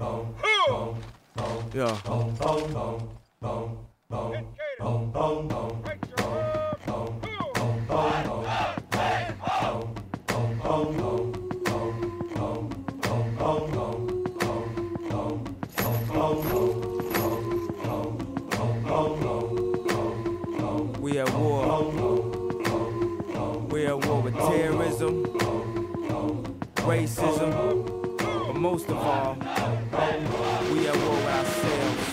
Yeah. We at war. We at war with terrorism, racism, but most of all, we at war with ourselves.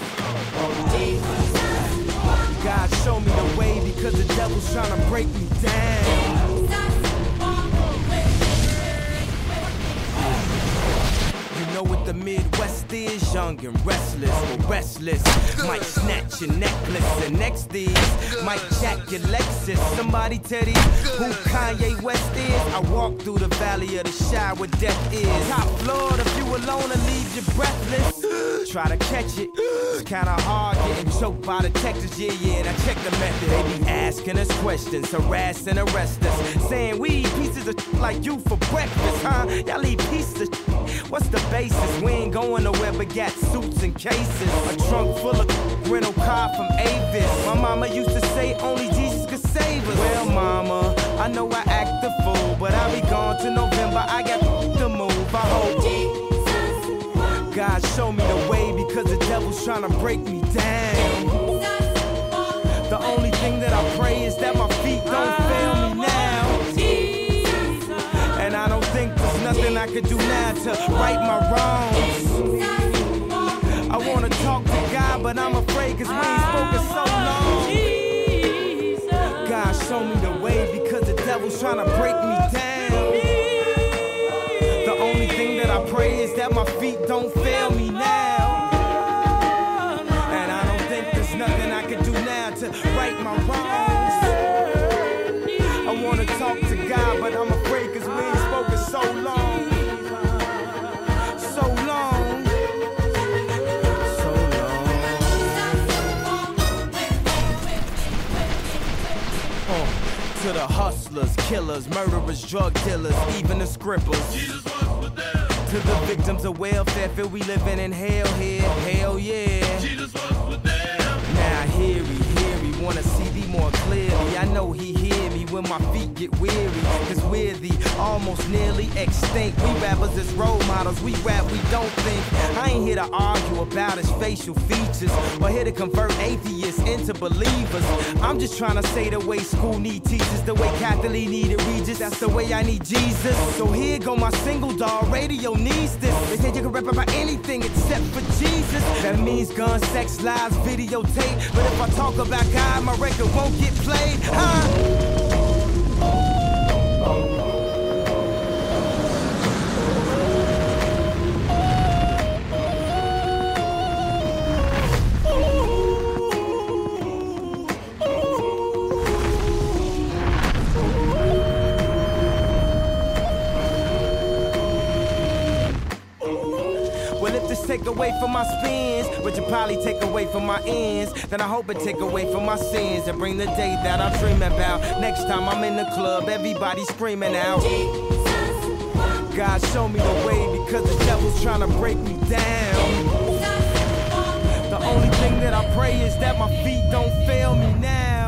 God show me the way because the devil's trying to break me down. You know what the Midwest is, young and restless, or restless. Might snatch your necklace, and next is might jack your Lexus. Somebody tell these who Kanye West is. I walk through the valley of the shadow where death is. Top floor, if you alone and leave you breathless. Try to catch it, it's kinda hard getting choked by detectives. Yeah, and I check the method. They be asking us questions, harass and arrest us, saying we eat pieces of like you for breakfast, huh? Y'all eat pieces of what's the basis? We ain't going nowhere but got suits and cases. A trunk full of rental car from Avis. My mama used to say only Jesus could save us. Well, mama, I know I act the fool, but I'll be gone to November. I got to move. I hope God show me the way because the devil's trying to break me down. The only thing that I pray is that my feet don't fail me now. And I don't think there's nothing I could do now to right my wrongs. I wanna talk to God, but I'm afraid cause we ain't spoken so long. God show me the way because the devil's trying to break me down. The only thing that I pray is that my feet don't fail me now. And I don't think there's nothing I can do now to right my wrongs. I wanna talk to God, but I'm afraid cause we ain't spoken so long. So long. So long. To the hustlers, killers, murderers, drug dealers, even the scribblers. Jesus was with them. To the victims of welfare, feel we living in hell here. Hell yeah. Jesus was with them. Now hear he wanna see thee more clearly. I know he hear me when my feet get weary. Cause we're the almost nearly extinct. We rappers as role models, we rap, we don't think. I ain't here to argue about his facial features, or here to convert atheists into believers. I'm just trying to say the way school need teachers, the way Catholic needed Regis, that's the way I need Jesus. So here go my single, dog, radio needs this. They say you can rap about anything except for Jesus. That means guns, sex, lies, videotape. But if I talk about God, my record won't get played, huh? Take away from my spins, which will probably take away from my ends. Then I hope it take away from my sins and bring the day that I'm dreaming about. Next time I'm in the club, everybody screaming out. God show me the way because the devil's trying to break me down. The only thing that I pray is that my feet don't fail me now.